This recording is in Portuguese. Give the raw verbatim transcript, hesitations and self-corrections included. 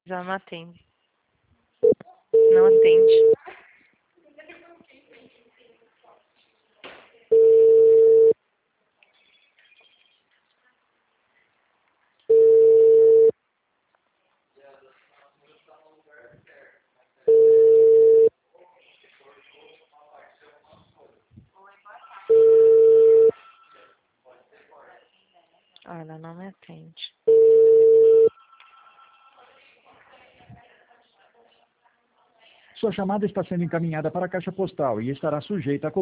Já não atende. Não atende. Ah, ela não me atende. Sua chamada está sendo encaminhada para a caixa postal e estará sujeita a